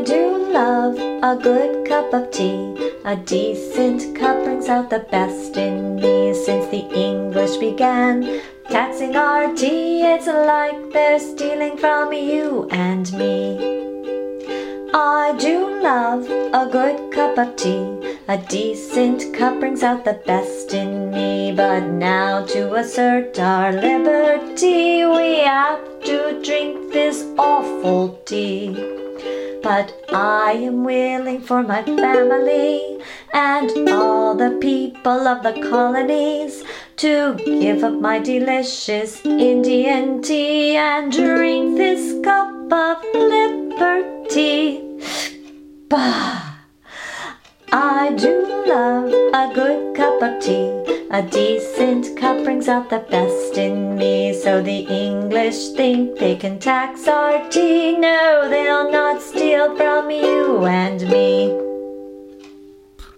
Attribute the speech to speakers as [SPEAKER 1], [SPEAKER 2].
[SPEAKER 1] I do love a good cup of tea. A decent cup brings out the best in me. Since the English began taxing our tea, it's like they're stealing from you and me. I do love a good cup of tea. A decent cup brings out the best in me. But now to assert our liberty, we have to drink this awful tea. But I am willing for my family and all the people of the colonies to give up my delicious Indian tea and drink this cup of liberty. Bah! I do love a good cup of tea. A decent cup brings out the best in me. So the English think they can tax our tea. No, they'll not steal from you and me.